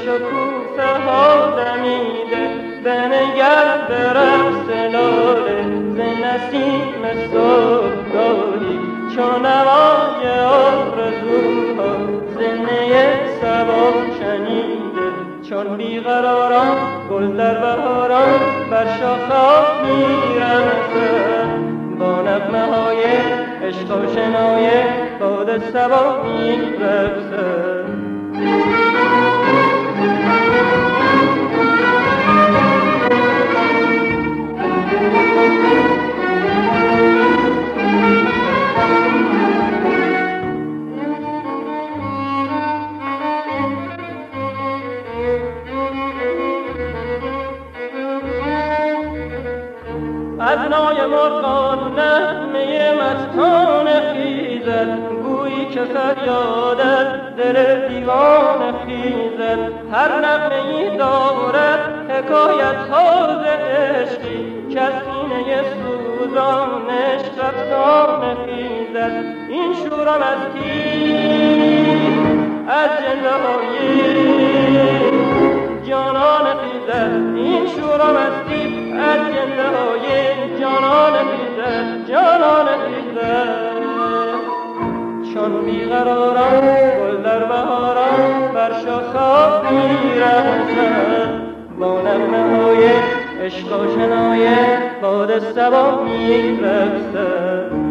شکوفه ها دمیده، بنگر به رقص لاله ز نسیم صبحگاهی، چون نوای آرزوها ز نی صبا شنیده، چون بیقراران گل در بهاران بر شاخه‌ها می‌رقصند، با نغمه‌های عشق و شنای باد صبا می‌رقصند. از نای مرغان نغمه مستانه خیزد، گویی که فریاد از دل دیوانه خیزد. هر نغمه‌ای دارد حکایت‌ها ز عشقی، که از سینه سوزان عشق افسانه خیزد. این شور و مستی از جلوه‌های جانان خیزد، این شور و مستی از جلوه‌های جانان خیزد، جانان خیزد. چون بیقراران گل در بهاران بر شاخه‌ها می‌رقصند، با نغمه‌های عشق و شنای باد صبا می‌رقصند.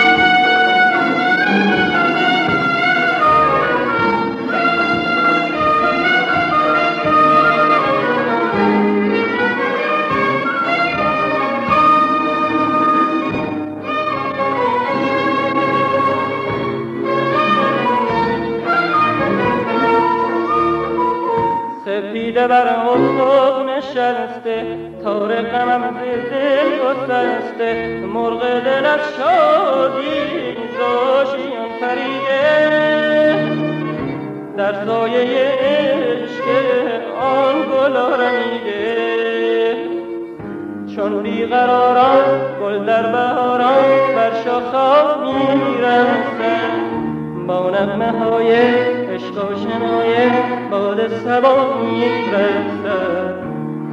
سپیده بر افق نشسته، تار غمم ز دل گسسته، مرغ دل از شادی ز آشیان پریده، در سایه عشق آن گل رمیده. چون بیقراران گل در بهاران بر شاخه‌ها می‌رقصند، با نغمه‌های عشق و شنای باد صبا می‌رقصند.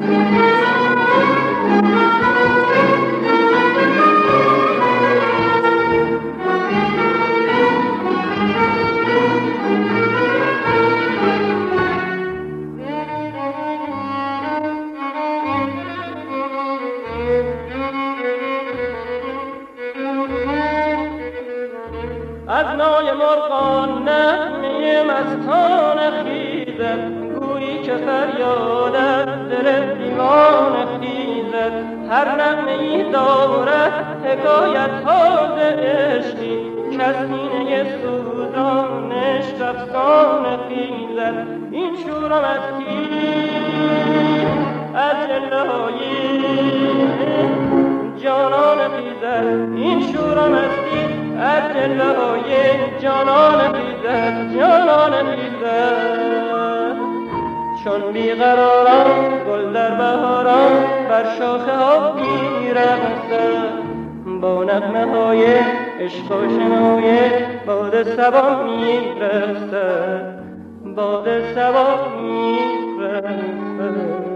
از نای مرغان نغمه مستانه خیزد، گویی که فریاد از دل دیوانه خیزد. هر نغمه‌ای دارد حکایت‌ها ز عشقی، که از سینه سوزان عشق افسانه خیزد. این شور و مستی از جلوه‌های جانان خیزد، این شور و مستی از جلوه‌های جانان خیزد، جانان خیزد. چون بیقراران گل در بهاران بر شاخه‌ها می‌رقصند، با نغمه‌های عشق و شنای باد صبا می‌رقصند، باد صبا می‌رقصند.